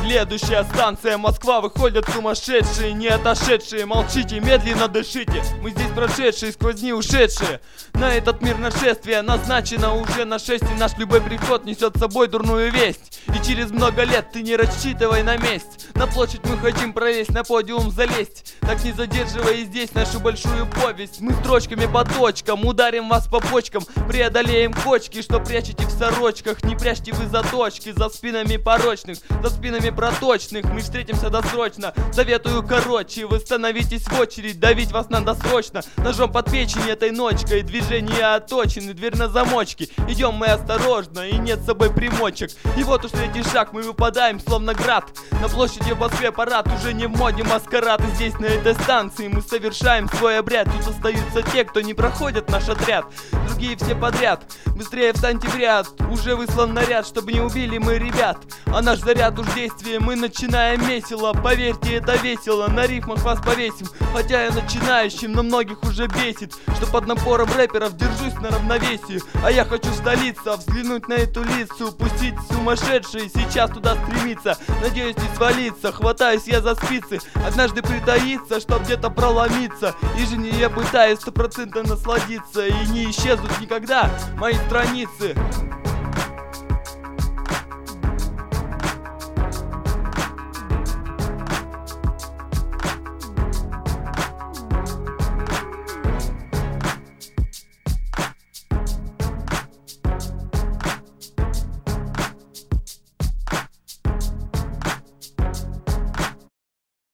Следующая станция Москва, выходят сумасшедшие, не отошедшие. Молчите, медленно дышите, мы здесь прошедшие, сквозь дни ушедшие. На этот мир нашествие назначено уже на 6, и наш любой приход несет с собой дурную весть. И через много лет ты не рассчитывай на месть. На площадь мы хотим пролезть, на подиум залезть. Так не задерживая здесь нашу большую повесть. Мы строчками по точкам ударим вас по почкам, преодолеем кочки, что прячете в сорочках. Не прячьте вы заточки за спинами порочных, за спинами проточных. Мы встретимся досрочно, советую короче. Вы становитесь в очередь, давить вас надо срочно. Ножом под печень этой ночкой, движения оточены, дверь на замочке. Идем мы осторожно, и нет с собой примочек. И вот уж третий шаг, мы выпадаем словно град. На площади в Москве парад, уже не в моде маскарад. И здесь на этой станции мы совершаем свой обряд. Тут остаются те, кто не проходит наш отряд, другие все подряд. Быстрее встаньте в ряд, уже выслан наряд, чтобы не убили мы ребят. А наш заряд уж действие, мы начинаем месило. Поверьте, это весело, на рифмах вас повесим. Хотя я начинающим, но многих уже бесит, что под напором рэперов держусь на равновесии. А я хочу столиться, взглянуть на эту лицу, пустить сумасшедшие, сейчас туда стремиться. Надеюсь не свалиться, хватаюсь я за спицы, однажды притаиться, чтоб где-то проломиться. И же не я пытаюсь 100% насладиться, и не исчезнут никогда мои страницы.